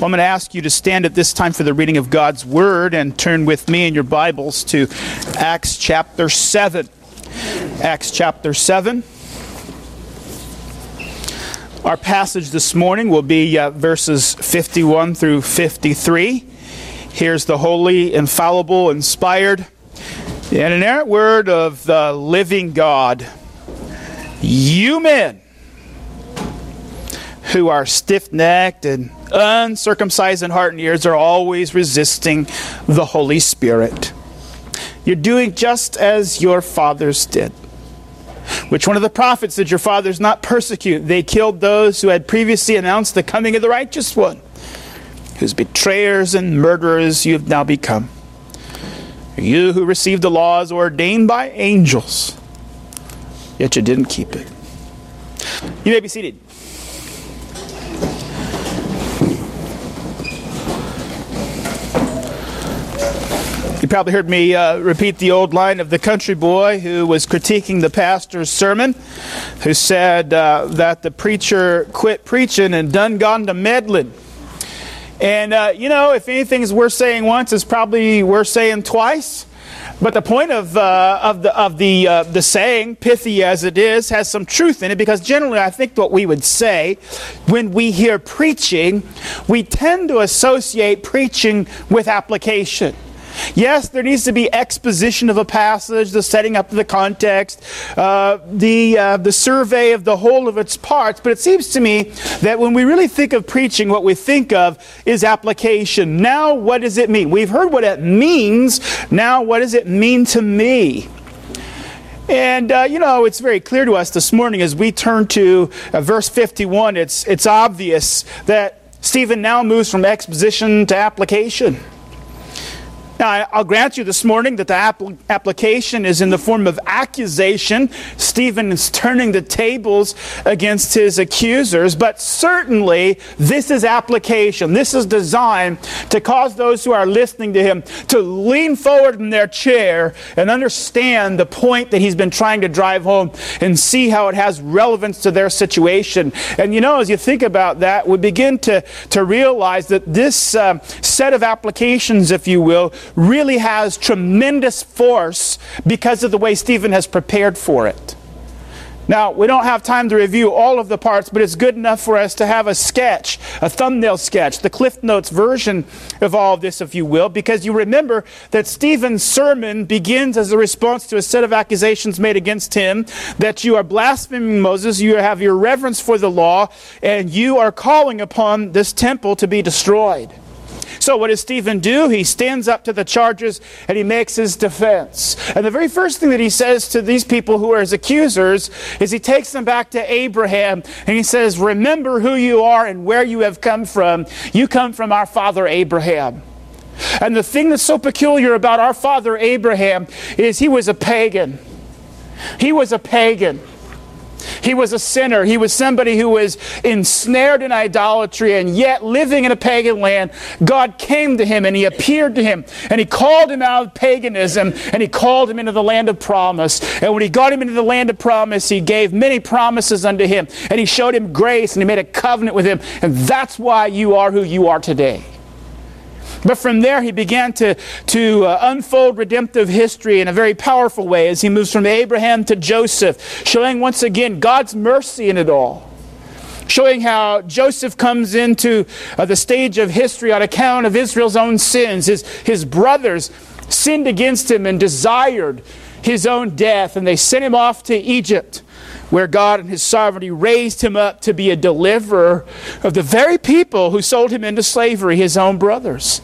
Well, I'm going to ask you to stand at this time for the reading of God's Word and turn with me in your Bibles to Acts chapter 7. Acts chapter 7. Our passage this morning will be verses 51 through 53. Here's the holy, infallible, inspired, and inerrant word of the living God. You men who are stiff-necked and uncircumcised in heart and ears are always resisting the Holy Spirit. You're doing just as your fathers did. Which one of the prophets did your fathers not persecute? They killed those who had previously announced the coming of the righteous one, whose betrayers and murderers you have now become. You who received the laws ordained by angels, yet you didn't keep it. You may be seated. You probably heard me repeat the old line of the country boy who was critiquing the pastor's sermon, who said that the preacher quit preaching and done gone to meddling. And, if anything is worth saying once, it's probably worth saying twice. But the point of the saying, pithy as it is, has some truth in it, because generally I think what we would say when we hear preaching, we tend to associate preaching with application. Yes, there needs to be exposition of a passage, the setting up of the context, the survey of the whole of its parts. But it seems to me that when we really think of preaching, what we think of is application. Now, what does it mean? We've heard what it means. Now, what does it mean to me? And, it's very clear to us this morning as we turn to verse 51, it's obvious that Stephen now moves from exposition to application. Now, I'll grant you this morning that the application is in the form of accusation. Stephen is turning the tables against his accusers, but certainly this is application. This is designed to cause those who are listening to him to lean forward in their chair and understand the point that he's been trying to drive home and see how it has relevance to their situation. And as you think about that, we begin to realize that this set of applications, if you will, really has tremendous force because of the way Stephen has prepared for it. Now, we don't have time to review all of the parts, but it's good enough for us to have a sketch, a thumbnail sketch, the Cliff Notes version of all of this, if you will, because you remember that Stephen's sermon begins as a response to a set of accusations made against him, that you are blaspheming Moses, you have your reverence for the law, and you are calling upon this temple to be destroyed. So what does Stephen do? He stands up to the charges and he makes his defense. And the very first thing that he says to these people who are his accusers is he takes them back to Abraham and he says, remember who you are and where you have come from. You come from our father Abraham. And the thing that's so peculiar about our father Abraham is he was a pagan. He was a pagan. He was a sinner. He was somebody who was ensnared in idolatry, and yet living in a pagan land, God came to him and he appeared to him and he called him out of paganism and he called him into the land of promise. And when he got him into the land of promise, he gave many promises unto him and he showed him grace and he made a covenant with him. And that's why you are who you are today. But from there, he began to unfold redemptive history in a very powerful way as he moves from Abraham to Joseph, showing once again God's mercy in it all. Showing how Joseph comes into the stage of history on account of Israel's own sins. His brothers sinned against him and desired his own death, and they sent him off to Egypt, where God in his sovereignty raised him up to be a deliverer of the very people who sold him into slavery, his own brothers.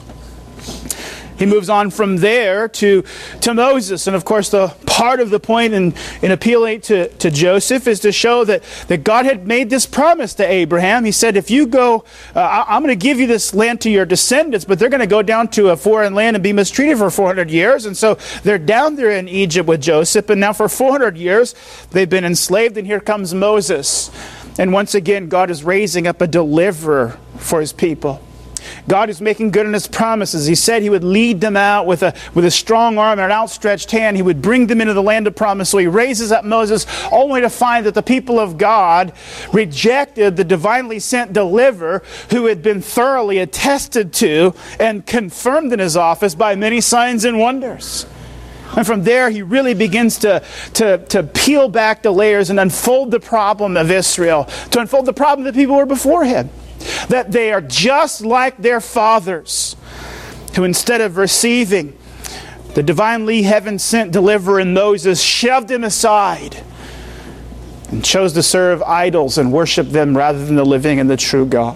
He moves on from there to Moses. And of course, the part of the point in appealing to Joseph is to show that God had made this promise to Abraham. He said, if you go, I'm going to give you this land to your descendants, but they're going to go down to a foreign land and be mistreated for 400 years. And so they're down there in Egypt with Joseph. And now for 400 years, they've been enslaved. And here comes Moses. And once again, God is raising up a deliverer for his people. God is making good on his promises. He said he would lead them out with a strong arm and an outstretched hand. He would bring them into the land of promise. So he raises up Moses, only to find that the people of God rejected the divinely sent deliverer who had been thoroughly attested to and confirmed in his office by many signs and wonders. And from there, he really begins to peel back the layers and unfold the problem of Israel, to unfold the problem of the people who were before him. That they are just like their fathers, who instead of receiving the divinely heaven-sent deliverer in Moses, shoved him aside and chose to serve idols and worship them rather than the living and the true God.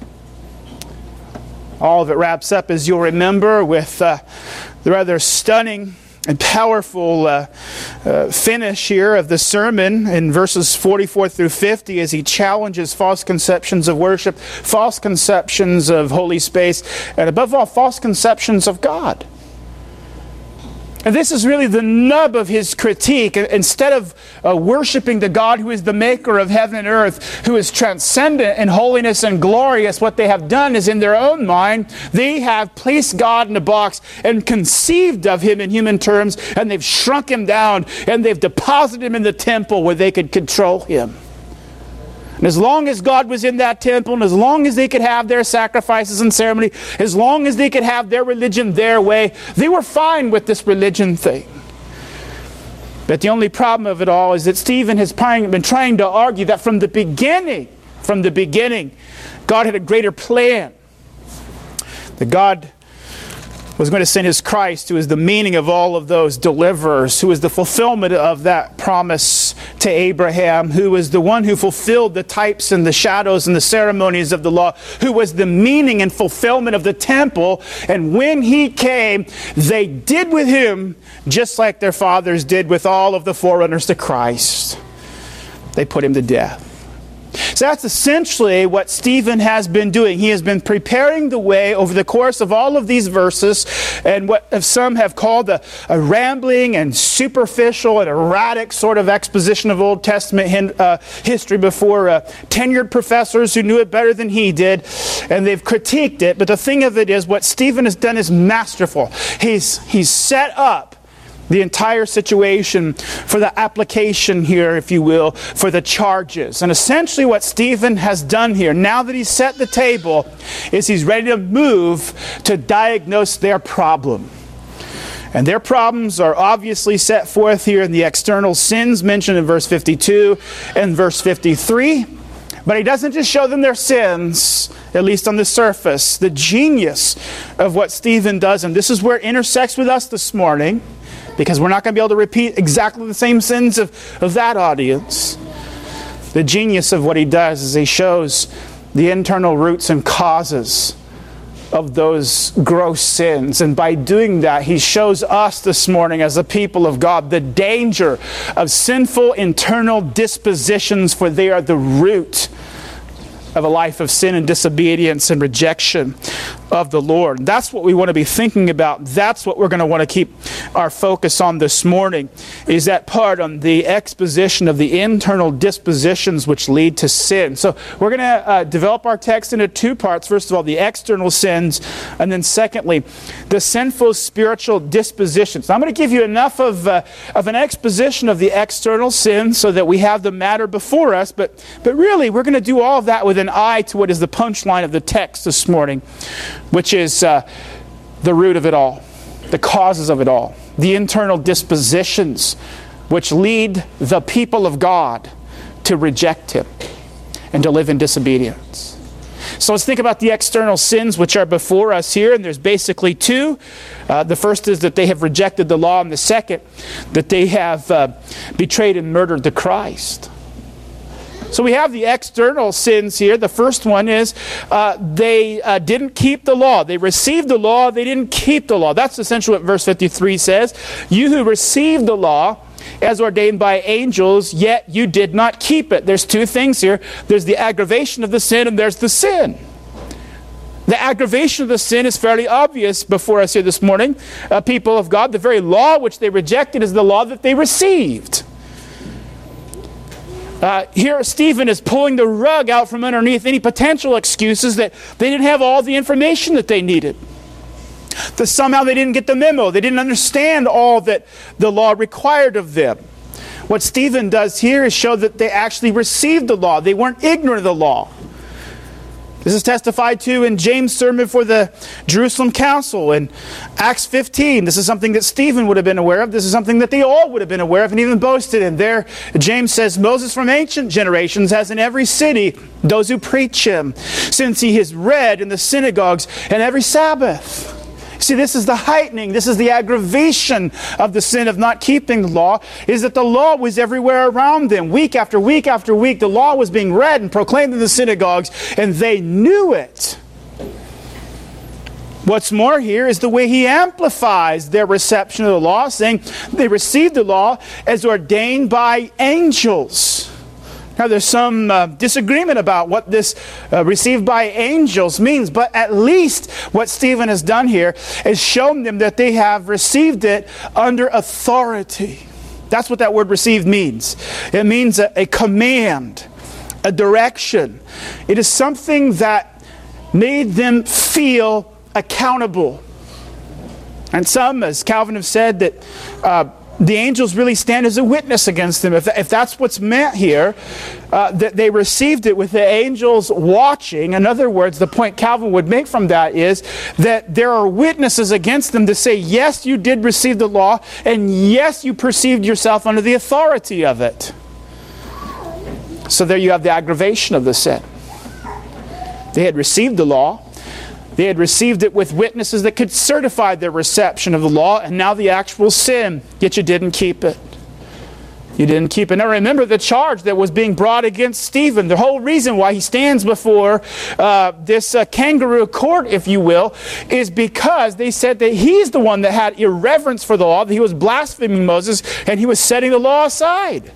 All of it wraps up, as you'll remember, with the rather stunning and powerful finish here of the sermon in verses 44 through 50 as he challenges false conceptions of worship, false conceptions of holy space, and above all, false conceptions of God. And this is really the nub of his critique. Instead of worshiping the God who is the maker of heaven and earth, who is transcendent in holiness and glorious, what they have done is in their own mind, they have placed God in a box and conceived of him in human terms, and they've shrunk him down, and they've deposited him in the temple where they could control him. And as long as God was in that temple, and as long as they could have their sacrifices and ceremony, as long as they could have their religion their way, they were fine with this religion thing. But the only problem of it all is that Stephen has been trying to argue that from the beginning, God had a greater plan. That God was going to send his Christ, who is the meaning of all of those deliverers, who is the fulfillment of that promise to Abraham, who was the one who fulfilled the types and the shadows and the ceremonies of the law, who was the meaning and fulfillment of the temple. And when he came, they did with him just like their fathers did with all of the forerunners to Christ. They put him to death. So that's essentially what Stephen has been doing. He has been preparing the way over the course of all of these verses, and what some have called a rambling and superficial and erratic sort of exposition of Old Testament history before tenured professors who knew it better than he did, and they've critiqued it. But the thing of it is, what Stephen has done is masterful. He's set up the entire situation for the application here, if you will, for the charges. And essentially what Stephen has done here, now that he's set the table, is he's ready to move to diagnose their problem. And their problems are obviously set forth here in the external sins mentioned in verse 52 and verse 53. But he doesn't just show them their sins, at least on the surface. The genius of what Stephen does, and this is where it intersects with us this morning, because we're not going to be able to repeat exactly the same sins of that audience. The genius of what he does is he shows the internal roots and causes of those gross sins. And by doing that, he shows us this morning as a people of God the danger of sinful internal dispositions, for they are the root of a life of sin and disobedience and rejection of the Lord. That's what we want to be thinking about. That's what we're going to want to keep our focus on this morning, is that part on the exposition of the internal dispositions which lead to sin. So we're going to develop our text into two parts. First of all, the external sins, and then secondly, the sinful spiritual dispositions. Now, I'm going to give you enough of an exposition of the external sins so that we have the matter before us, but really we're going to do all of that with an eye to what is the punchline of the text this morning, which is the root of it all, the causes of it all, the internal dispositions which lead the people of God to reject him and to live in disobedience. So let's think about the external sins which are before us here, and there's basically two. The first is that they have rejected the law, and the second, that they have betrayed and murdered the Christ. So we have the external sins here. The first one is they didn't keep the law. They received the law, they didn't keep the law. That's essentially what verse 53 says. You who received the law as ordained by angels, yet you did not keep it. There's two things here. There's the aggravation of the sin, and there's the sin. The aggravation of the sin is fairly obvious before us here this morning. People of God, the very law which they rejected is the law that they received. Here Stephen is pulling the rug out from underneath any potential excuses that they didn't have all the information that they needed. That somehow they didn't get the memo. They didn't understand all that the law required of them. What Stephen does here is show that they actually received the law. They weren't ignorant of the law. This is testified to in James' sermon for the Jerusalem Council in Acts 15. This is something that Stephen would have been aware of. This is something that they all would have been aware of and even boasted in. There, James says, Moses from ancient generations has in every city those who preach him, since he is read in the synagogues and every Sabbath. See, this is the heightening, this is the aggravation of the sin of not keeping the law, is that the law was everywhere around them. Week after week after week, the law was being read and proclaimed in the synagogues, and they knew it. What's more here is the way he amplifies their reception of the law, saying they received the law as ordained by angels. Now, there's some disagreement about what this received by angels means, but at least what Stephen has done here is shown them that they have received it under authority. That's what that word received means. It means a command, a direction. It is something that made them feel accountable. And some, as Calvin have said, that the angels really stand as a witness against them. If that's what's meant here, that they received it with the angels watching. In other words, the point Calvin would make from that is that there are witnesses against them to say, yes, you did receive the law, and yes, you perceived yourself under the authority of it. So there you have the aggravation of the sin. They had received the law. They had received it with witnesses that could certify their reception of the law, and now the actual sin, yet you didn't keep it. You didn't keep it. Now remember the charge that was being brought against Stephen. The whole reason why he stands before this kangaroo court, if you will, is because they said that he's the one that had irreverence for the law, that he was blaspheming Moses, and he was setting the law aside.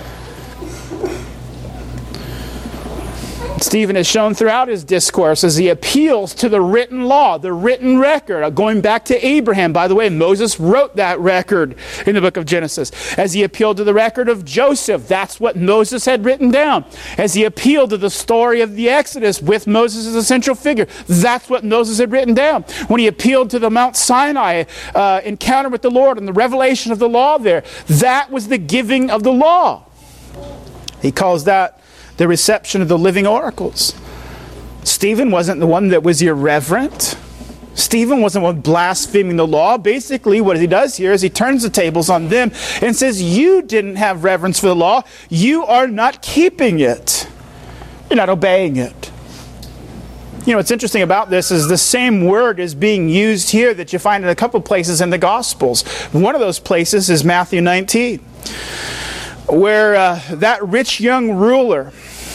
Stephen has shown throughout his discourse as he appeals to the written law, the written record, going back to Abraham. By the way, Moses wrote that record in the book of Genesis. As he appealed to the record of Joseph, that's what Moses had written down. As he appealed to the story of the Exodus with Moses as a central figure, that's what Moses had written down. When he appealed to the Mount Sinai encounter with the Lord and the revelation of the law there, that was the giving of the law. He calls that the reception of the living oracles. Stephen wasn't the one that was irreverent. Stephen wasn't the one blaspheming the law. Basically, what he does here is he turns the tables on them and says, you didn't have reverence for the law. You are not keeping it. You're not obeying it. You know, what's interesting about this is the same word is being used here that you find in a couple places in the Gospels. One of those places is Matthew 19, where that rich young ruler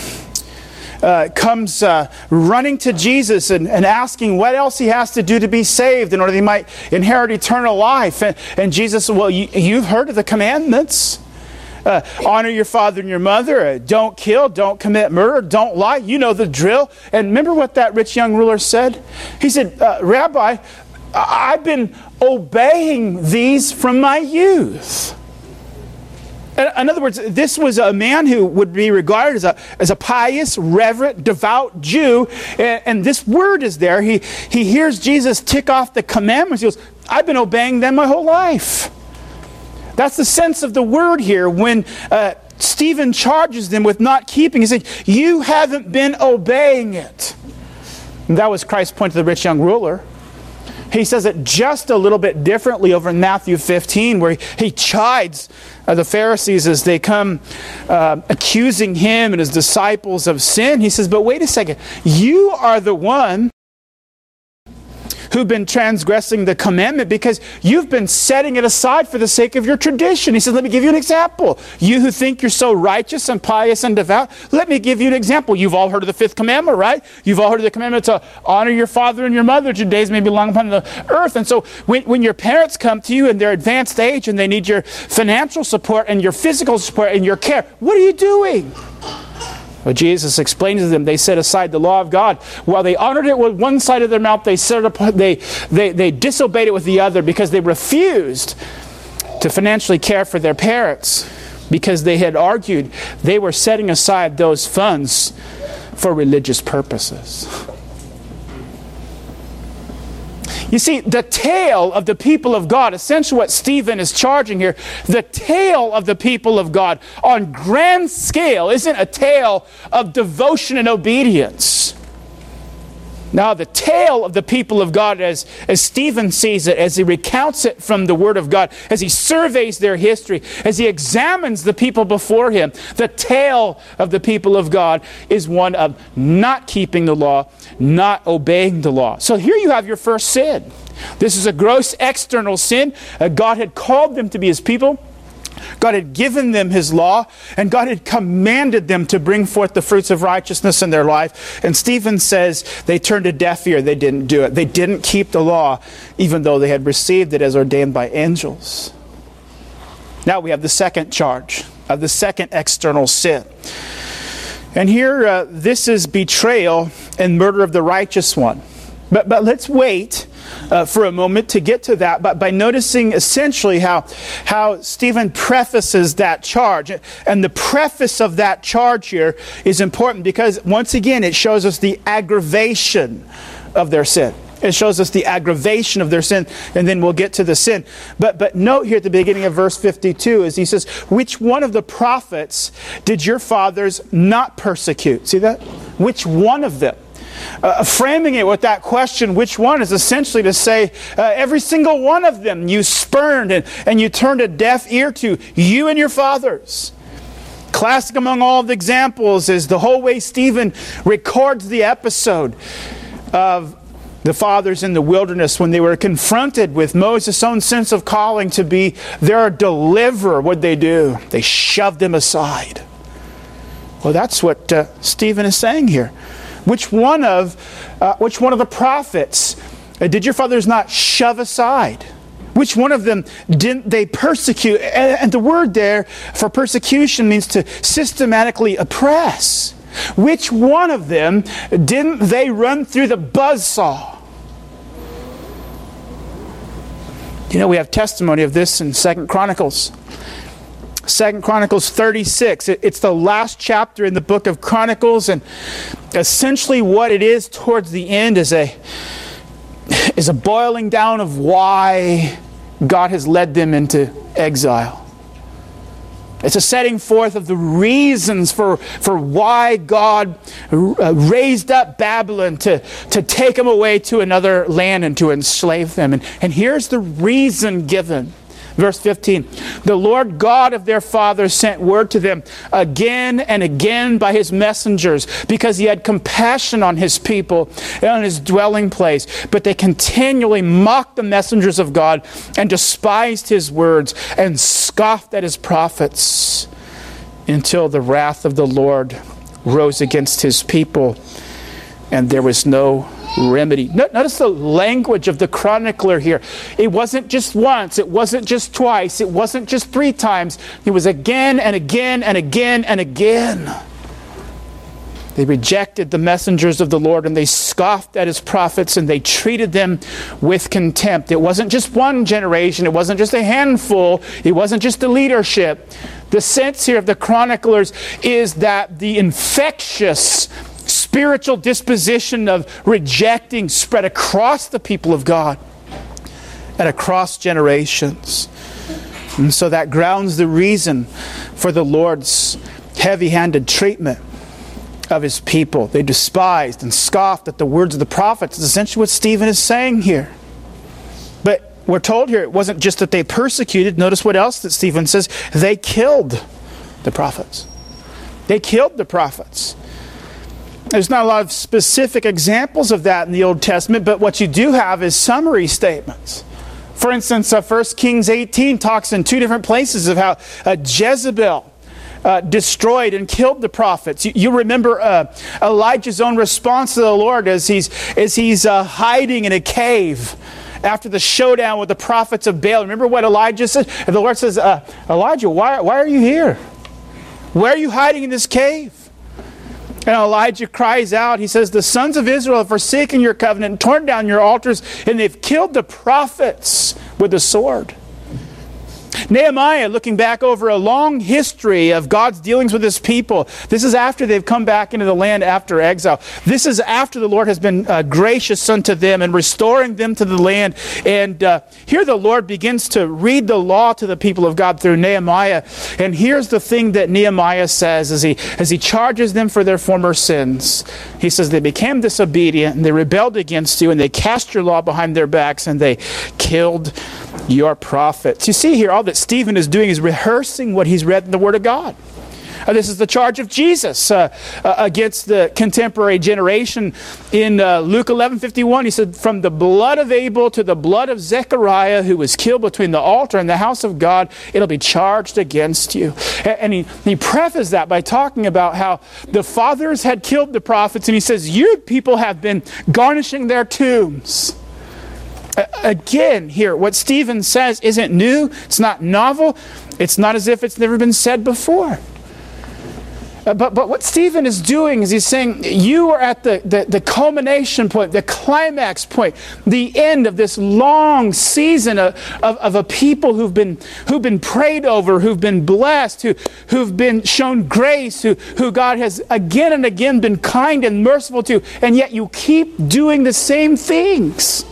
comes running to Jesus and asking what else he has to do to be saved in order that he might inherit eternal life. And Jesus said, well, you've heard of the commandments. Honor your father and your mother. Don't kill. Don't commit murder. Don't lie. You know the drill. And remember what that rich young ruler said? He said, Rabbi, I've been obeying these from my youth. In other words, this was a man who would be regarded as a pious, reverent, devout Jew. And this word is there. He hears Jesus tick off the commandments. He goes, I've been obeying them my whole life. That's the sense of the word here. When Stephen charges them with not keeping, he said, you haven't been obeying it. And that was Christ's point to the rich young ruler. He says it just a little bit differently over in Matthew 15, where he chides the Pharisees as they come accusing him and his disciples of sin. He says, but wait a second, you are the one who've been transgressing the commandment because you've been setting it aside for the sake of your tradition. He says, let me give you an example. You who think you're so righteous and pious and devout, let me give you an example. You've all heard of the fifth commandment, right? You've all heard of the commandment to honor your father and your mother, that your days may be long upon the earth. And so when your parents come to you in their advanced age and they need your financial support and your physical support and your care, what are you doing? Well, Jesus explains to them, they set aside the law of God. While they honored it with one side of their mouth, they disobeyed it with the other because they refused to financially care for their parents. because they had argued they were setting aside those funds for religious purposes. You see, the tale of the people of God, essentially what Stephen is charging here, the tale of the people of God on grand scale isn't a tale of devotion and obedience. Now, the tale of the people of God, as Stephen sees it, as he recounts it from the Word of God, as he surveys their history, as he examines the people before him, the tale of the people of God is one of not keeping the law, not obeying the law. So here you have your first sin. This is a gross external sin. God had called them to be His people. God had given them His law, and God had commanded them to bring forth the fruits of righteousness in their life. And Stephen says they turned a deaf ear. They didn't do it. They didn't keep the law, even though they had received it as ordained by angels. Now we have the second charge of the second external sin. And here, this is betrayal and murder of the righteous one. But let's wait for a moment to get to that, but by noticing essentially how Stephen prefaces that charge. And the preface of that charge here is important because, once again, it shows us the aggravation of their sin. It shows us the aggravation of their sin, and then we'll get to the sin. But note here at the beginning of verse 52, as he says, which one of the prophets did your fathers not persecute? See that? Which one of them? Framing it with that question, which one, is essentially to say, every single one of them you spurned and you turned a deaf ear to, you and your fathers. Classic among all the examples is the whole way Stephen records the episode of the fathers in the wilderness when they were confronted with Moses' own sense of calling to be their deliverer. What'd they do? They shoved him aside. Well, that's what Stephen is saying here. Which one of the prophets did your fathers not shove aside? Which one of them didn't they persecute? And the word there for persecution means to systematically oppress. Which one of them didn't they run through the buzzsaw? You know, we have testimony of this in 2 Chronicles. 2 Chronicles 36. It's the last chapter in the book of Chronicles, and essentially what it is towards the end is a boiling down of why God has led them into exile. It's a setting forth of the reasons for why God raised up Babylon to take them away to another land and to enslave them. And here's the reason given. Verse 15, the Lord God of their fathers sent word to them again and again by His messengers, because He had compassion on His people and on His dwelling place. But they continually mocked the messengers of God and despised His words and scoffed at His prophets, until the wrath of the Lord rose against His people, and there was no remedy. Notice the language of the chronicler here. It wasn't just once, it wasn't just twice, it wasn't just 3 times. It was again and again and again and again. They rejected the messengers of the Lord, and they scoffed at His prophets, and they treated them with contempt. It wasn't just one generation, it wasn't just a handful, it wasn't just the leadership. The sense here of the chroniclers is that the infectious spiritual disposition of rejecting spread across the people of God and across generations. And so that grounds the reason for the Lord's heavy-handed treatment of His people. They despised and scoffed at the words of the prophets. It's essentially what Stephen is saying here. But we're told here it wasn't just that they persecuted. Notice what else that Stephen says. They killed the prophets. They killed the prophets. There's not a lot of specific examples of that in the Old Testament, but what you do have is summary statements. For instance, 1 Kings 18 talks in 2 different places of how Jezebel destroyed and killed the prophets. You remember Elijah's own response to the Lord as he's hiding in a cave after the showdown with the prophets of Baal. Remember what Elijah said? And the Lord says, Elijah, why are you here? Why are you hiding in this cave? And Elijah cries out, he says, the sons of Israel have forsaken your covenant and torn down your altars, and they've killed the prophets with the sword. Nehemiah, looking back over a long history of God's dealings with his people. This is after they've come back into the land after exile. This is after the Lord has been gracious unto them and restoring them to the land. And here the Lord begins to read the law to the people of God through Nehemiah. And here's the thing that Nehemiah says as he charges them for their former sins. He says, they became disobedient and they rebelled against you and they cast your law behind their backs and they killed your prophets. You see here, all that Stephen is doing is rehearsing what he's read in the Word of God. This is the charge of Jesus against the contemporary generation. In Luke 11:51, he said, from the blood of Abel to the blood of Zechariah, who was killed between the altar and the house of God, it'll be charged against you. And he prefaced that by talking about how the fathers had killed the prophets, and he says, you people have been garnishing their tombs. Again, here, what Stephen says isn't new. It's not novel. It's not as if it's never been said before. But what Stephen is doing is he's saying, you are at the culmination point, the climax point, the end of this long season of a people who've been prayed over, who've been blessed, who've been shown grace, who God has again and again been kind and merciful to, and yet you keep doing the same things.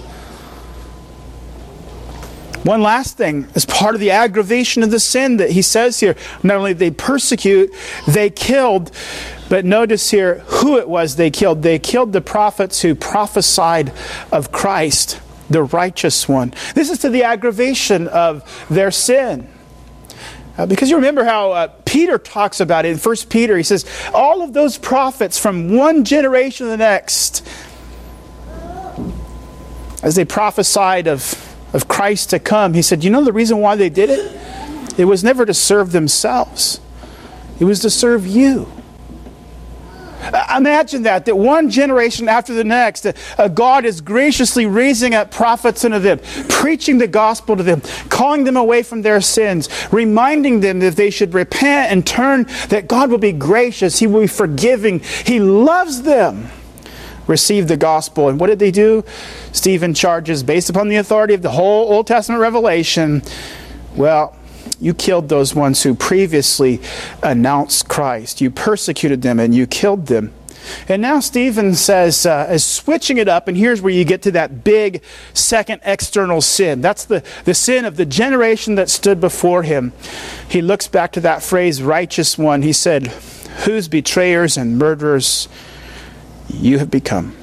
One last thing, as part of the aggravation of the sin that he says here, not only they persecute, they killed, but notice here who it was they killed. They killed the prophets who prophesied of Christ, the righteous one. This is to the aggravation of their sin. Because you remember how Peter talks about it in 1 Peter. He says, all of those prophets from one generation to the next, as they prophesied of Christ to come, he said, you know the reason why they did it? It was never to serve themselves. It was to serve you. Imagine that one generation after the next, God is graciously raising up prophets unto them, preaching the gospel to them, calling them away from their sins, reminding them that they should repent and turn, that God will be gracious, He will be forgiving, He loves them. Receive the gospel. And what did they do? Stephen charges, based upon the authority of the whole Old Testament revelation, well, you killed those ones who previously announced Christ. You persecuted them and you killed them. And now Stephen says, is switching it up, and here's where you get to that big second external sin. That's the sin of the generation that stood before him. He looks back to that phrase, righteous one. He said, whose betrayers and murderers you have become.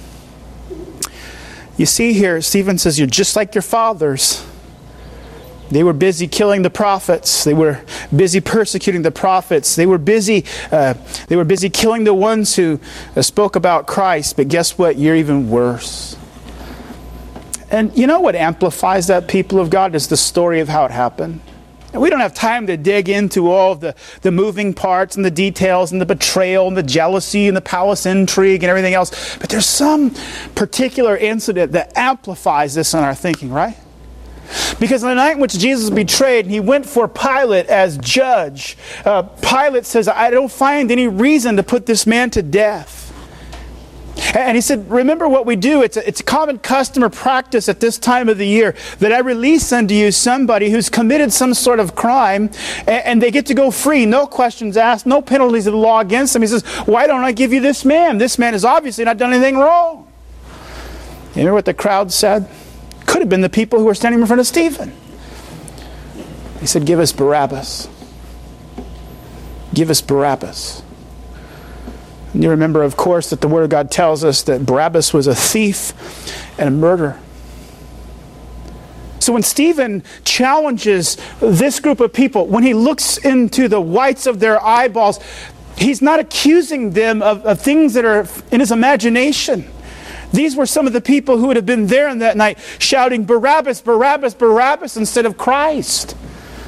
You see here, Stephen says, you're just like your fathers. They were busy killing the prophets. They were busy persecuting the prophets. They were busy killing the ones who spoke about Christ. But guess what? You're even worse. And you know what amplifies that, people of God, is the story of how it happened. And we don't have time to dig into all of the moving parts and the details and the betrayal and the jealousy and the palace intrigue and everything else. But there's some particular incident that amplifies this in our thinking, right? Because on the night in which Jesus was betrayed and he went for Pilate as judge, Pilate says, I don't find any reason to put this man to death. And he said, remember what we do. It's a common custom or practice at this time of the year that I release unto you somebody who's committed some sort of crime, and they get to go free. No questions asked, no penalties of the law against them. He says, why don't I give you this man? This man has obviously not done anything wrong. You remember what the crowd said? Could have been the people who were standing in front of Stephen. He said, give us Barabbas. Give us Barabbas. And you remember, of course, that the Word of God tells us that Barabbas was a thief and a murderer. So when Stephen challenges this group of people, when he looks into the whites of their eyeballs, he's not accusing them of things that are in his imagination. These were some of the people who would have been there on that night shouting, Barabbas, Barabbas, Barabbas, instead of Christ.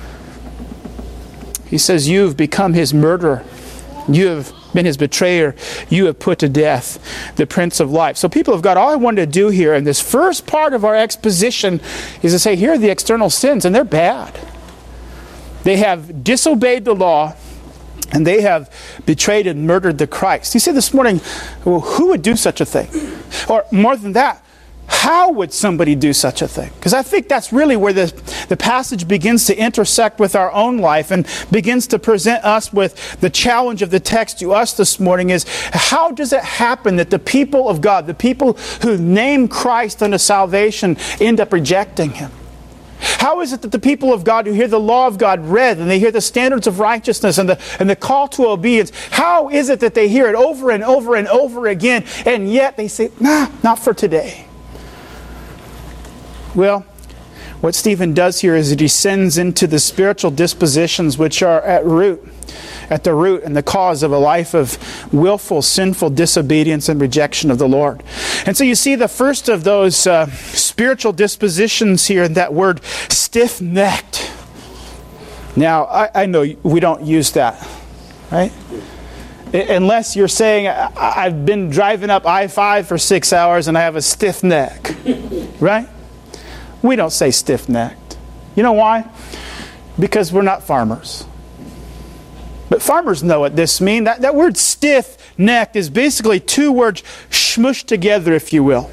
He says, you've become his murderer. You have been his betrayer. You have put to death the Prince of Life. So people of God, all I wanted to do here in this first part of our exposition is to say, here are the external sins, and they're bad. They have disobeyed the law, and they have betrayed and murdered the Christ. You see this morning, well, who would do such a thing? Or more than that, How would somebody do such a thing? Because I think that's really where the passage begins to intersect with our own life and begins to present us with the challenge of the text to us this morning is, how does it happen that the people of God, the people who name Christ unto salvation, end up rejecting Him? How is it that the people of God who hear the law of God read and they hear the standards of righteousness and the call to obedience, how is it that they hear it over and over and over again and yet they say, nah, not for today? Well, what Stephen does here is he descends into the spiritual dispositions which are at the root and the cause of a life of willful, sinful disobedience and rejection of the Lord. And so you see the first of those spiritual dispositions here in that word, stiff-necked. Now, I know we don't use that, right? Unless you're saying, I've been driving up I-5 for 6 hours and I have a stiff neck, right? We don't say stiff-necked. You know why? Because we're not farmers. But farmers know what this means. That word stiff-necked is basically two words smushed together, if you will.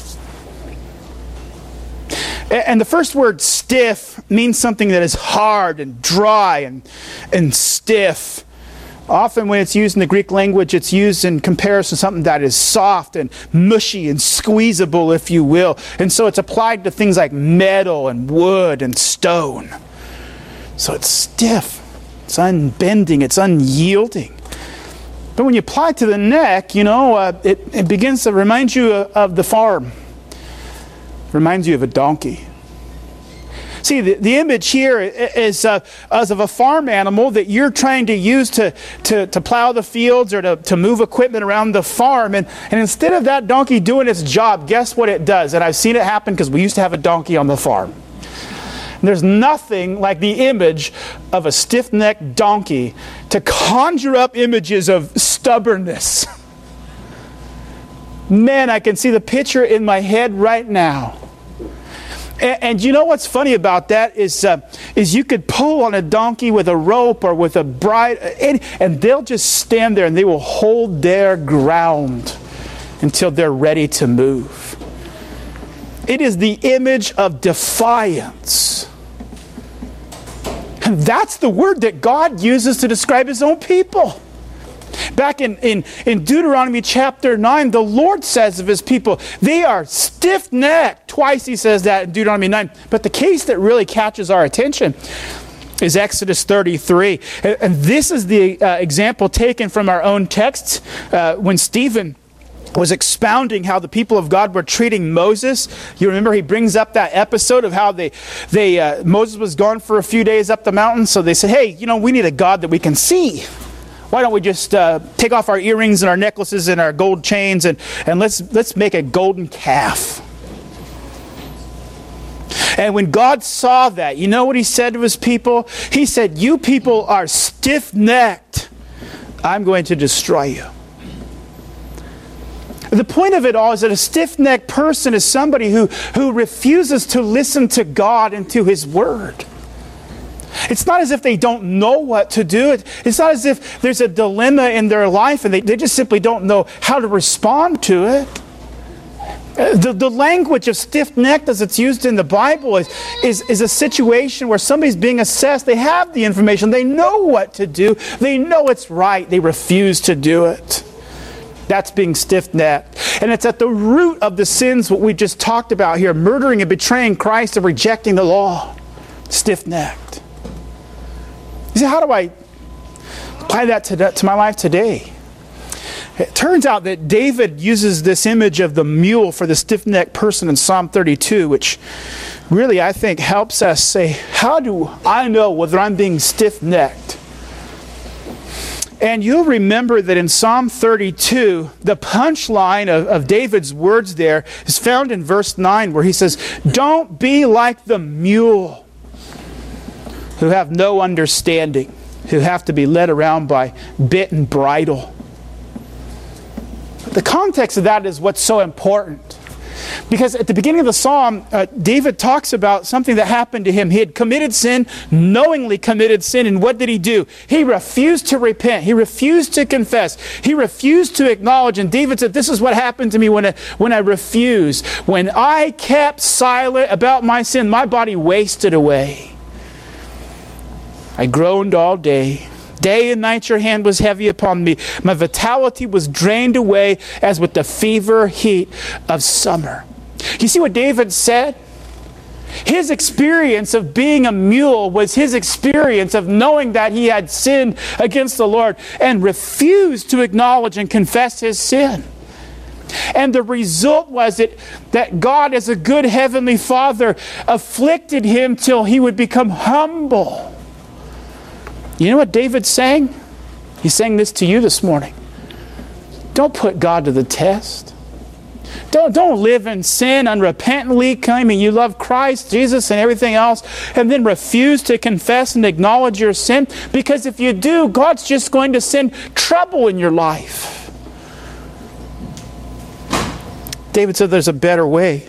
And the first word, stiff, means something that is hard and dry and stiff. Often when it's used in the Greek language, it's used in comparison to something that is soft and mushy and squeezable, if you will. And so it's applied to things like metal and wood and stone. So it's stiff, it's unbending, it's unyielding. But when you apply it to the neck, it begins to remind you of the farm. It reminds you of a donkey. See, the image here is as of a farm animal that you're trying to use to plow the fields or to move equipment around the farm. And instead of that donkey doing its job, guess what it does? And I've seen it happen because we used to have a donkey on the farm. And there's nothing like the image of a stiff-necked donkey to conjure up images of stubbornness. Man, I can see the picture in my head right now. And you know what's funny about that is you could pull on a donkey with a rope or with a bridle, and they'll just stand there and they will hold their ground until they're ready to move. It is the image of defiance. And that's the word that God uses to describe His own people. Back in Deuteronomy chapter 9, the Lord says of His people, they are stiff-necked. Twice He says that in Deuteronomy 9. But the case that really catches our attention is Exodus 33. And this is the example taken from our own texts when Stephen was expounding how the people of God were treating Moses. You remember he brings up that episode of how Moses was gone for a few days up the mountain. So they said, hey, we need a God that we can see. Why don't we just take off our earrings and our necklaces and our gold chains and let's make a golden calf. And when God saw that, you know what He said to His people? He said, you people are stiff-necked. I'm going to destroy you. The point of it all is that a stiff-necked person is somebody who refuses to listen to God and to His Word. It's not as if they don't know what to do. It's not as if there's a dilemma in their life and they just simply don't know how to respond to it. The language of stiff-necked as it's used in the Bible is a situation where somebody's being assessed. They have the information. They know what to do. They know it's right. They refuse to do it. That's being stiff-necked. And it's at the root of the sins what we just talked about here, murdering and betraying Christ and rejecting the law. Stiff-necked. You see, how do I apply that to my life today? It turns out that David uses this image of the mule for the stiff-necked person in Psalm 32, which really, I think, helps us say, how do I know whether I'm being stiff-necked? And you'll remember that in Psalm 32, the punchline of David's words there is found in verse 9, where he says, don't be like the mule, who have no understanding, who have to be led around by bit and bridle. The context of that is what's so important. Because at the beginning of the psalm, David talks about something that happened to him. He had committed sin, knowingly committed sin, and what did he do? He refused to repent. He refused to confess. He refused to acknowledge. And David said, this is what happened to me when I refused. When I kept silent about my sin, my body wasted away. I groaned all day. Day and night your hand was heavy upon me. My vitality was drained away as with the fever heat of summer. You see what David said? His experience of being a mule was his experience of knowing that he had sinned against the Lord and refused to acknowledge and confess his sin. And the result was that God, as a good heavenly Father, afflicted him till he would become humble. You know what David's saying? He's saying this to you this morning. Don't put God to the test. Don't live in sin unrepentantly, claiming you love Christ, Jesus, and everything else, and then refuse to confess and acknowledge your sin. Because if you do, God's just going to send trouble in your life. David said there's a better way.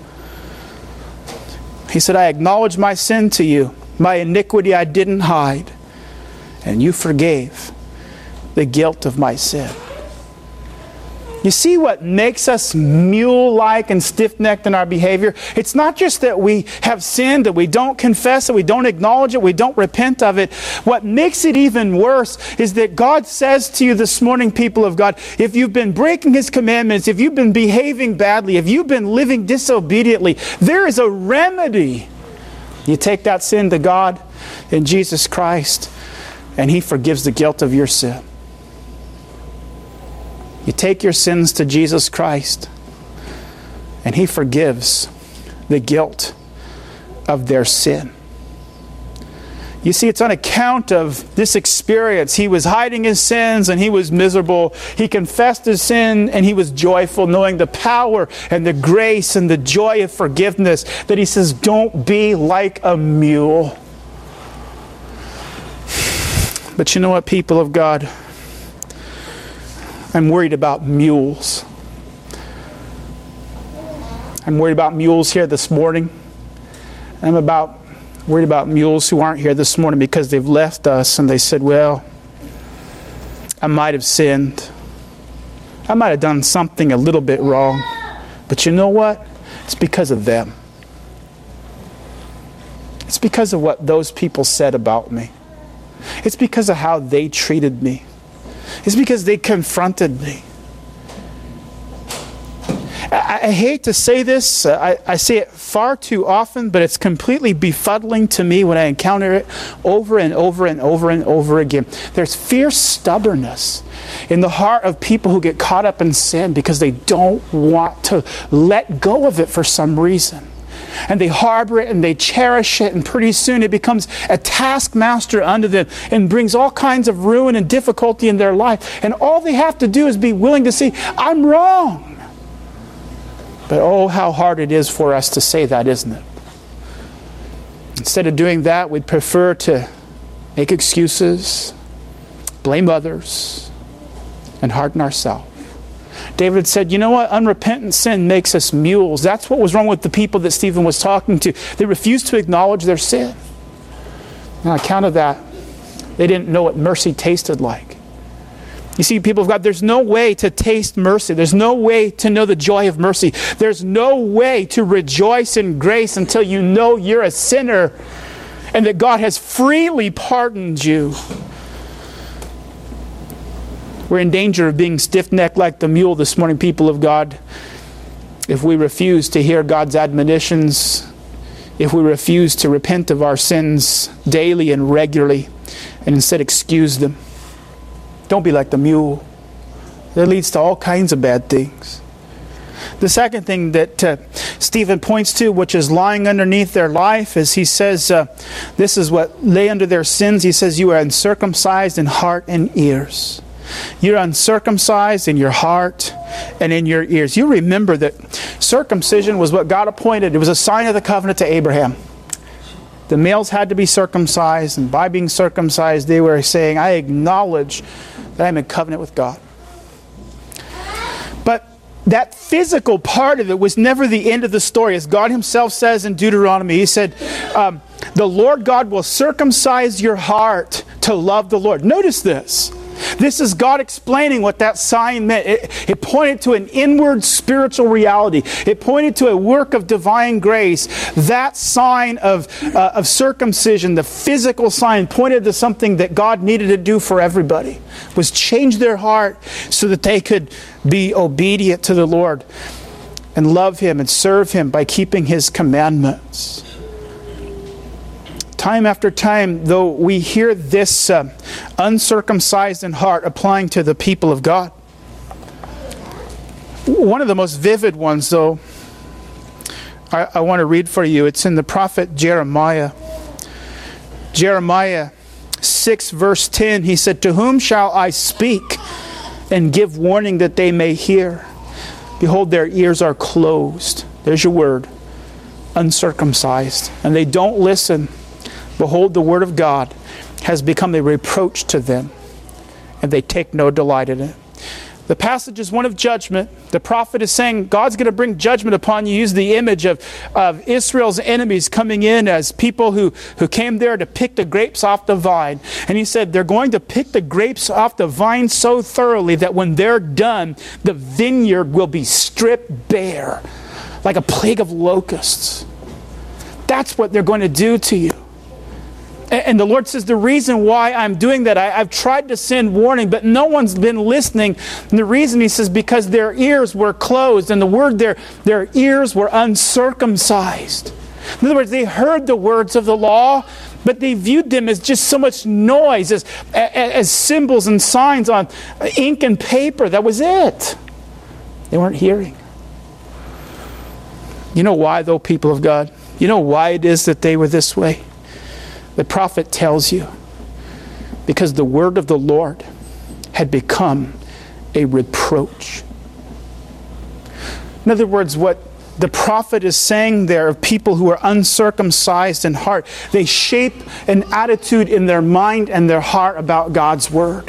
He said, I acknowledge my sin to you. My iniquity I didn't hide. And you forgave the guilt of my sin. You see what makes us mule-like and stiff-necked in our behavior? It's not just that we have sinned, that we don't confess it, we don't acknowledge it, we don't repent of it. What makes it even worse is that God says to you this morning, people of God, if you've been breaking His commandments, if you've been behaving badly, if you've been living disobediently, there is a remedy. You take that sin to God in Jesus Christ, and He forgives the guilt of your sin. You take your sins to Jesus Christ, and He forgives the guilt of their sin. You see, it's on account of this experience. He was hiding his sins, and he was miserable. He confessed his sin, and he was joyful, knowing the power and the grace and the joy of forgiveness, that he says, don't be like a mule. But you know what, people of God? I'm worried about mules. I'm worried about mules here this morning. I'm worried about mules who aren't here this morning because they've left us and they said, well, I might have sinned. I might have done something a little bit wrong. But you know what? It's because of them. It's because of what those people said about me. It's because of how they treated me. It's because they confronted me. I hate to say this. I say it far too often, but it's completely befuddling to me when I encounter it over and over and over and over again. There's fierce stubbornness in the heart of people who get caught up in sin because they don't want to let go of it for some reason. And they harbor it and they cherish it, and pretty soon it becomes a taskmaster unto them and brings all kinds of ruin and difficulty in their life. And all they have to do is be willing to say, I'm wrong. But oh, how hard it is for us to say that, isn't it? Instead of doing that, we'd prefer to make excuses, blame others, and harden ourselves. David said, you know what? Unrepentant sin makes us mules. That's what was wrong with the people that Stephen was talking to. They refused to acknowledge their sin. And on account of that, they didn't know what mercy tasted like. You see, people of God, there's no way to taste mercy. There's no way to know the joy of mercy. There's no way to rejoice in grace until you know you're a sinner and that God has freely pardoned you. We're in danger of being stiff-necked like the mule this morning, people of God, if we refuse to hear God's admonitions, if we refuse to repent of our sins daily and regularly, and instead excuse them. Don't be like the mule. That leads to all kinds of bad things. The second thing that Stephen points to, which is lying underneath their life, is he says, this is what lay under their sins. He says, you are uncircumcised in heart and ears. You're uncircumcised in your heart and in your ears. You remember that circumcision was what God appointed. It was a sign of the covenant to Abraham. The males had to be circumcised, and by being circumcised, they were saying, I acknowledge that I'm in covenant with God. But that physical part of it was never the end of the story. As God himself says in Deuteronomy, he said, the Lord God will circumcise your heart to love the Lord. Notice this. This is God explaining what that sign meant. It pointed to an inward spiritual reality. It pointed to a work of divine grace. That sign of circumcision, the physical sign, pointed to something that God needed to do for everybody. Was change their heart so that they could be obedient to the Lord and love Him and serve Him by keeping His commandments. Time after time, though, we hear this uncircumcised in heart applying to the people of God. One of the most vivid ones, though, I want to read for you. It's in the prophet Jeremiah. Jeremiah 6 verse 10, he said, "To whom shall I speak and give warning that they may hear? Behold, their ears are closed." There's your word. Uncircumcised. And they don't listen. Behold, the word of God has become a reproach to them, and they take no delight in it. The passage is one of judgment. The prophet is saying God's going to bring judgment upon you. Use the image of Israel's enemies coming in as people who came there to pick the grapes off the vine. And he said they're going to pick the grapes off the vine so thoroughly that when they're done, the vineyard will be stripped bare like a plague of locusts. That's what they're going to do to you. And the Lord says, the reason why I'm doing that, I've tried to send warning, but no one's been listening. And the reason, he says, because their ears were closed. And the word their ears were uncircumcised. In other words, they heard the words of the law, but they viewed them as just so much noise, as symbols and signs on ink and paper. That was it. They weren't hearing. You know why, though, people of God? You know why it is that they were this way? The prophet tells you, because the word of the Lord had become a reproach. In other words, what the prophet is saying there of people who are uncircumcised in heart, they shape an attitude in their mind and their heart about God's word.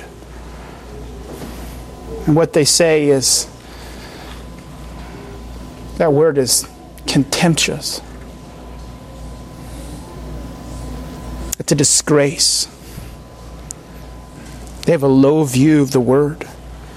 And what they say is, that word is contemptuous. It's a disgrace. They have a low view of the Word.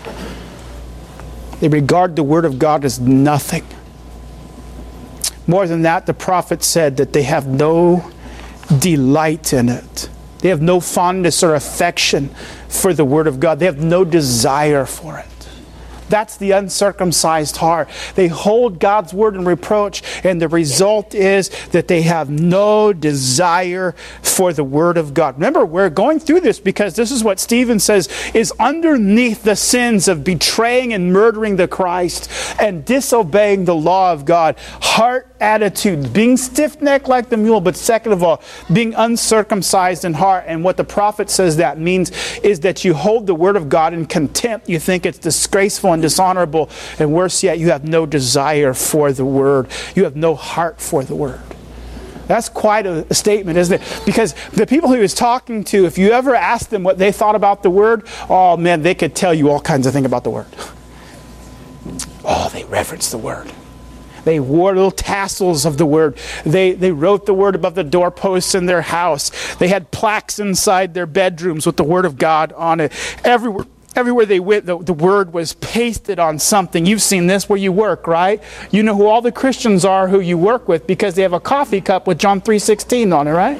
They regard the Word of God as nothing. More than that, the prophet said that they have no delight in it. They have no fondness or affection for the Word of God. They have no desire for it. That's the uncircumcised heart. They hold God's word in reproach, and the result is that they have no desire for the word of God. Remember, we're going through this because this is what Stephen says is underneath the sins of betraying and murdering the Christ and disobeying the law of God. Heart attitudes, being stiff-necked like the mule, but second of all, being uncircumcised in heart. And what the prophet says that means is that you hold the word of God in contempt. You think it's disgraceful and dishonorable, and worse yet, you have no desire for the word. You have no heart for the word. That's quite a statement, isn't it? Because the people he was talking to, if you ever asked them what they thought about the word, oh man, they could tell you all kinds of things about the word. Oh, they reverenced the word. They wore little tassels of the word. They wrote the word above the doorposts in their house. They had plaques inside their bedrooms with the word of God on it. Everywhere they went, the word was pasted on something. You've seen this where you work, right? You know who all the Christians are who you work with because they have a coffee cup with John 3:16 on it, right?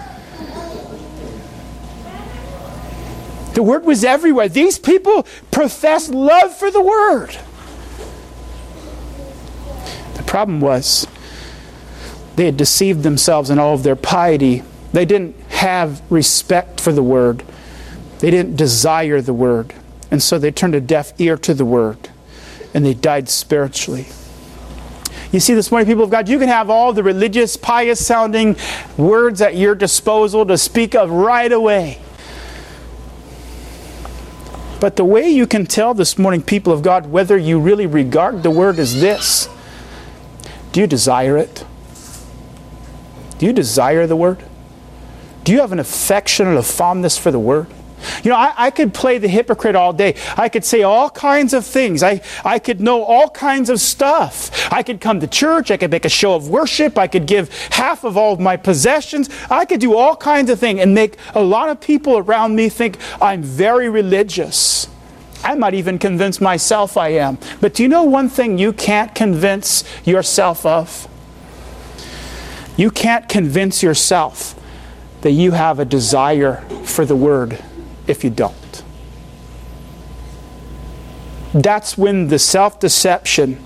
The word was everywhere. These people professed love for the word. The problem was they had deceived themselves in all of their piety. They didn't have respect for the word. They didn't desire the word. And so they turned a deaf ear to the word. And they died spiritually. You see this morning, people of God, you can have all the religious, pious-sounding words at your disposal to speak of right away. But the way you can tell this morning, people of God, whether you really regard the word is this. Do you desire it? Do you desire the word? Do you have an affection and a fondness for the word? You know, I could play the hypocrite all day. I could say all kinds of things. I could know all kinds of stuff. I could come to church. I could make a show of worship. I could give half of all of my possessions. I could do all kinds of things and make a lot of people around me think I'm very religious. I might even convince myself I am. But do you know one thing you can't convince yourself of? You can't convince yourself that you have a desire for the Word if you don't. That's when the self-deception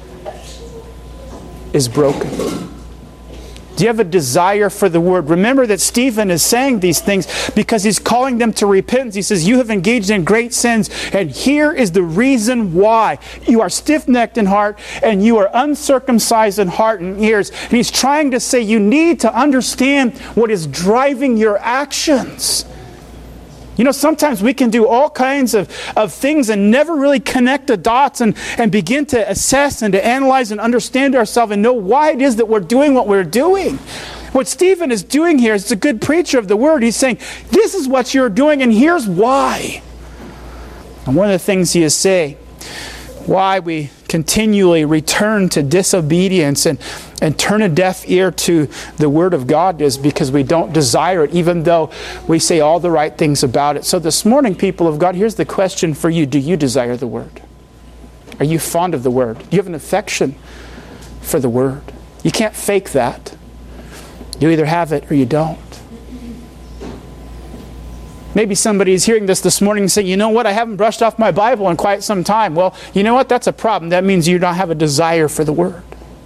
is broken. Do you have a desire for the Word? Remember that Stephen is saying these things because he's calling them to repentance. He says, you have engaged in great sins, and here is the reason why. You are stiff-necked in heart, and you are uncircumcised in heart and ears. And he's trying to say you need to understand what is driving your actions. You know, sometimes we can do all kinds of things and never really connect the dots and begin to assess and to analyze and understand ourselves and know why it is that we're doing what we're doing. What Stephen is doing here is a good preacher of the Word. He's saying, this is what you're doing and here's why. And one of the things he is saying, why we continually return to disobedience and turn a deaf ear to the Word of God is because we don't desire it, even though we say all the right things about it. So this morning, people of God, here's the question for you. Do you desire the Word? Are you fond of the Word? Do you have an affection for the Word? You can't fake that. You either have it or you don't. Maybe somebody is hearing this morning and saying, you know what, I haven't brushed off my Bible in quite some time. Well, you know what, that's a problem. That means you don't have a desire for the Word.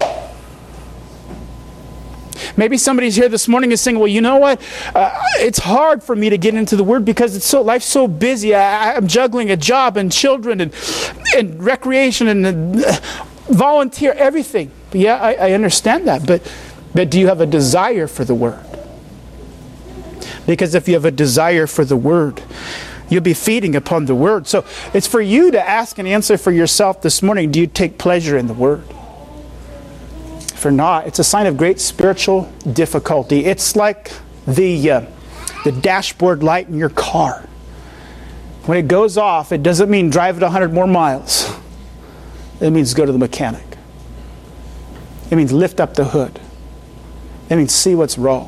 Maybe somebody's here this morning and saying, well, you know what, it's hard for me to get into the Word because life's so busy. I'm juggling a job and children and recreation and volunteer, everything. But yeah, I understand that. But do you have a desire for the Word? Because if you have a desire for the Word, you'll be feeding upon the Word. So it's for you to ask and answer for yourself this morning, do you take pleasure in the Word? If not, it's a sign of great spiritual difficulty. It's like the dashboard light in your car. When it goes off, it doesn't mean drive it 100 more miles. It means go to the mechanic. It means lift up the hood. It means see what's wrong.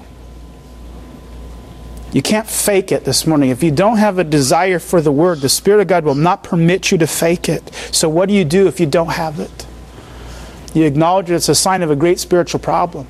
You can't fake it this morning. If you don't have a desire for the Word, the Spirit of God will not permit you to fake it. So what do you do if you don't have it? You acknowledge it's a sign of a great spiritual problem.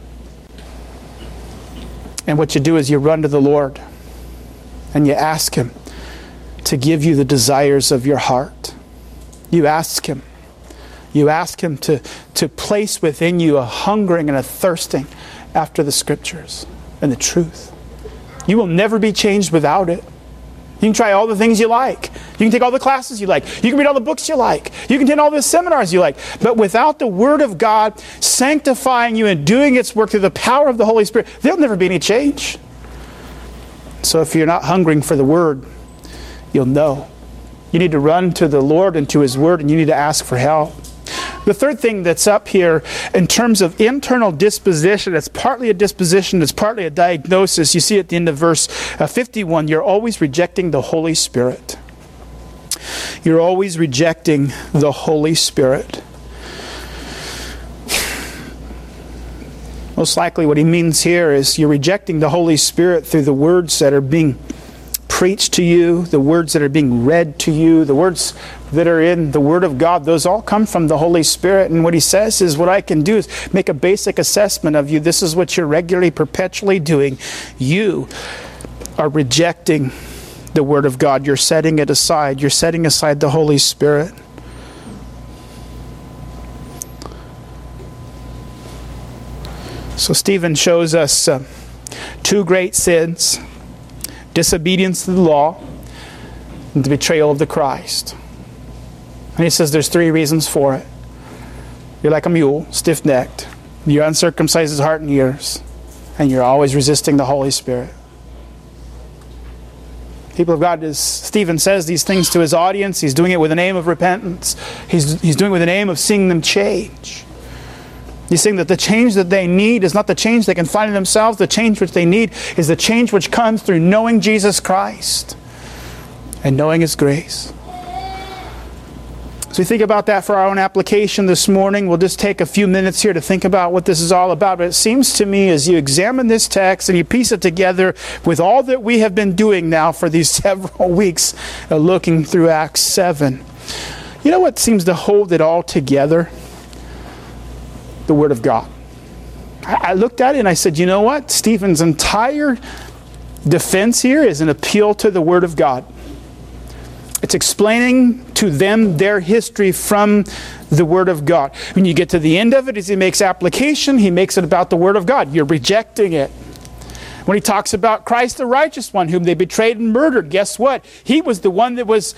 And what you do is you run to the Lord and you ask Him to give you the desires of your heart. You ask Him. You ask Him to place within you a hungering and a thirsting after the Scriptures and the truth. You will never be changed without it. You can try all the things you like. You can take all the classes you like. You can read all the books you like. You can attend all the seminars you like. But without the Word of God sanctifying you and doing its work through the power of the Holy Spirit, there'll never be any change. So if you're not hungering for the Word, you'll know. You need to run to the Lord and to His Word, and you need to ask for help. The third thing that's up here in terms of internal disposition, it's partly a disposition, it's partly a diagnosis. You see at the end of verse 51, you're always rejecting the Holy Spirit. You're always rejecting the Holy Spirit. Most likely what he means here is you're rejecting the Holy Spirit through the words that are being preached to you, the words that are being read to you, the words that are in the Word of God. Those all come from the Holy Spirit. And what he says is what I can do is make a basic assessment of you. This is what you're regularly, perpetually doing. You are rejecting the Word of God. You're setting it aside. You're setting aside the Holy Spirit. So Stephen shows us two great sins: disobedience to the law and the betrayal of the Christ. And he says there's three reasons for it. You're like a mule, stiff-necked. You're uncircumcised heart and ears. And you're always resisting the Holy Spirit. People of God, as Stephen says these things to his audience, he's doing it with the name of repentance. He's doing it with the name of seeing them change. He's saying that the change that they need is not the change they can find in themselves. The change which they need is the change which comes through knowing Jesus Christ. and knowing His grace. So we think about that for our own application this morning. We'll just take a few minutes here to think about what this is all about. But it seems to me as you examine this text and you piece it together with all that we have been doing now for these several weeks, looking through Acts 7, you know what seems to hold it all together? The Word of God. I looked at it and I said, you know what? Stephen's entire defense here is an appeal to the Word of God. It's explaining to them their history from the Word of God. When you get to the end of it, as he makes application, he makes it about the Word of God. You're rejecting it. When he talks about Christ the righteous one, whom they betrayed and murdered, guess what? He was the one that was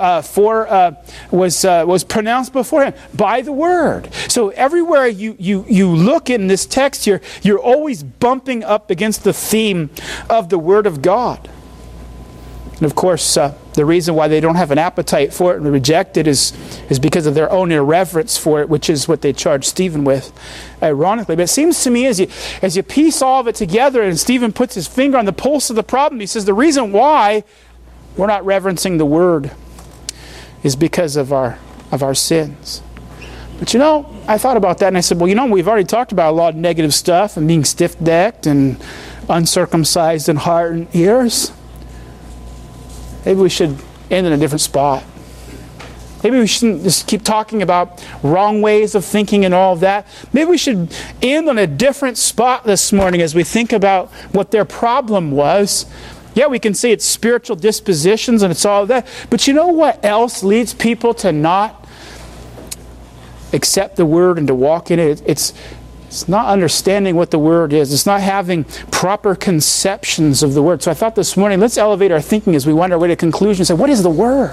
pronounced before him by the Word. So everywhere you look in this text, you're always bumping up against the theme of the Word of God. And of course, the reason why they don't have an appetite for it and reject it is because of their own irreverence for it, which is what they charge Stephen with, ironically. But it seems to me as you piece all of it together and Stephen puts his finger on the pulse of the problem, he says the reason why we're not reverencing the Word is because of our sins. But you know, I thought about that and I said, well, you know, we've already talked about a lot of negative stuff and being stiff-necked and uncircumcised in heart and ears. Maybe we should end in a different spot. Maybe we shouldn't just keep talking about wrong ways of thinking and all of that. Maybe we should end on a different spot this morning as we think about what their problem was. Yeah, we can say it's spiritual dispositions and it's all of that. But you know what else leads people to not accept the Word and to walk in it? It's not understanding what the Word is. It's not having proper conceptions of the Word. So I thought this morning, let's elevate our thinking as we wind our way to conclusion and say, what is the Word?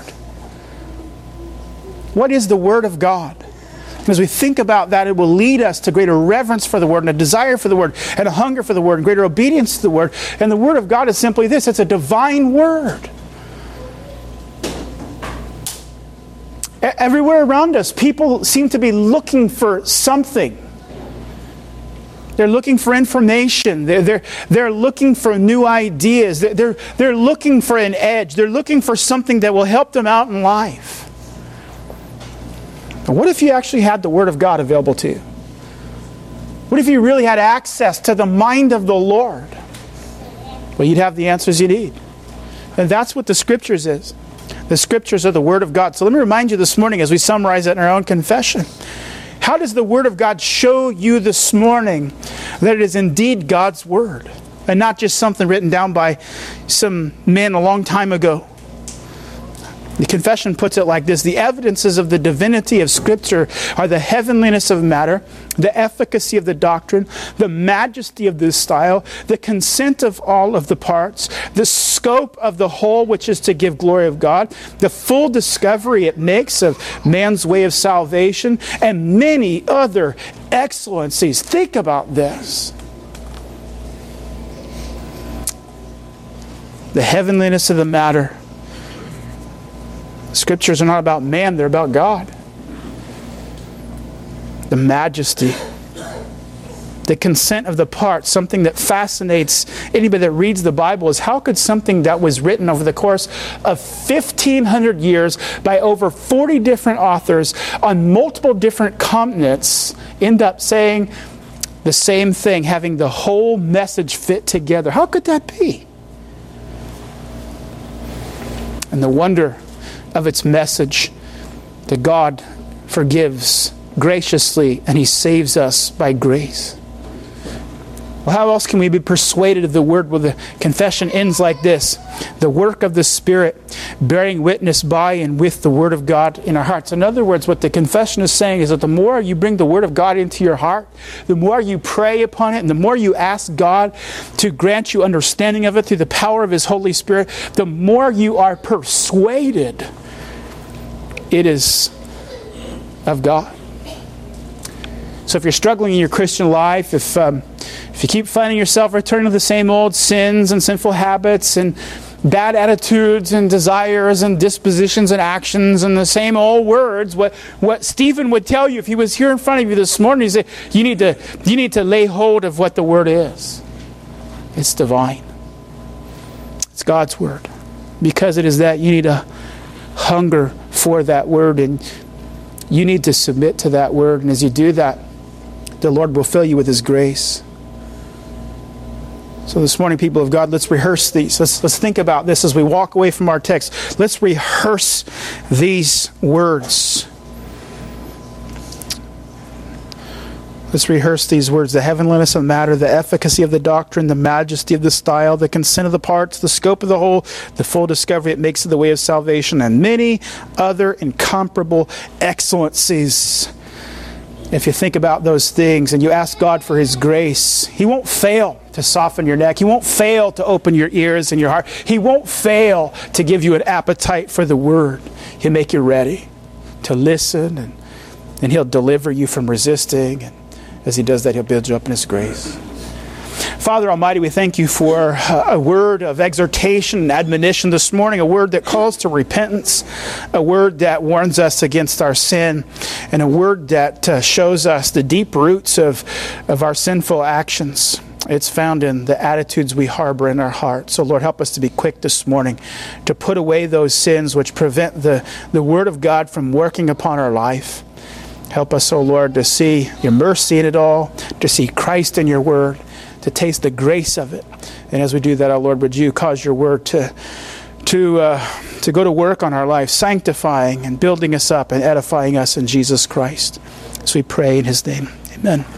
What is the Word of God? And as we think about that, it will lead us to greater reverence for the Word and a desire for the Word and a hunger for the Word and greater obedience to the Word. And the Word of God is simply this. It's a divine Word. Everywhere around us, people seem to be looking for something. They're looking for information. They're looking for new ideas. They're looking for an edge. They're looking for something that will help them out in life. And what if you actually had the Word of God available to you? What if you really had access to the mind of the Lord? Well, you'd have the answers you need. And that's what the Scriptures is. The Scriptures are the Word of God. So let me remind you this morning as we summarize it in our own confession. How does the Word of God show you this morning that it is indeed God's Word and not just something written down by some man a long time ago? The confession puts it like this: the evidences of the divinity of Scripture are the heavenliness of matter, the efficacy of the doctrine, the majesty of the style, the consent of all of the parts, the scope of the whole, which is to give glory of God, the full discovery it makes of man's way of salvation, and many other excellencies. Think about this. The heavenliness of the matter. Scriptures are not about man, they're about God. The majesty, the consent of the parts, something that fascinates anybody that reads the Bible is how could something that was written over the course of 1,500 years by over 40 different authors on multiple different continents end up saying the same thing, having the whole message fit together? How could that be? And the wonder of its message, that God forgives graciously and He saves us by grace. Well, how else can we be persuaded of the Word? Well, the confession ends like this: the work of the Spirit, bearing witness by and with the Word of God in our hearts. In other words, what the confession is saying is that the more you bring the Word of God into your heart, the more you pray upon it, and the more you ask God to grant you understanding of it through the power of His Holy Spirit, the more you are persuaded it is of God. So if you're struggling in your Christian life, if you keep finding yourself returning to the same old sins and sinful habits and bad attitudes and desires and dispositions and actions and the same old words, what Stephen would tell you if he was here in front of you this morning, he'd say, you need to lay hold of what the Word is. It's divine. It's God's Word. Because it is that you need a hunger for that word, and you need to submit to that word. And as you do that, the Lord will fill you with His grace. So this morning, people of God, let's rehearse these. Let's think about this as we walk away from our text. Let's rehearse these words. Let's rehearse these words: the heavenliness of matter, the efficacy of the doctrine, the majesty of the style, the consent of the parts, the scope of the whole, the full discovery it makes of the way of salvation, and many other incomparable excellencies. If you think about those things and you ask God for His grace, He won't fail to soften your neck. He won't fail to open your ears and your heart. He won't fail to give you an appetite for the Word. He'll make you ready to listen, and He'll deliver you from resisting. And as He does that, He'll build you up in His grace. Father Almighty, we thank You for a word of exhortation and admonition this morning, a word that calls to repentance, a word that warns us against our sin, and a word that shows us the deep roots of our sinful actions. It's found in the attitudes we harbor in our hearts. So Lord, help us to be quick this morning to put away those sins which prevent the Word of God from working upon our life. Help us, oh Lord, to see Your mercy in it all, to see Christ in Your Word, to taste the grace of it. And as we do that, oh Lord, would You cause Your Word to go to work on our life, sanctifying and building us up and edifying us in Jesus Christ. So we pray in His name. Amen.